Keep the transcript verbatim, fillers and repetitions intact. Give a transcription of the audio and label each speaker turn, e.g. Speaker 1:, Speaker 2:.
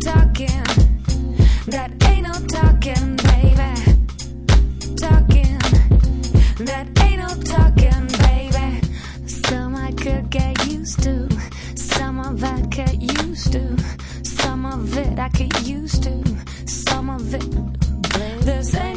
Speaker 1: talking, that ain't no talking, baby. Talking, that ain't no talking, baby. Some I could get used to, some of I could used to, some of it I could used to, some of it. This ain't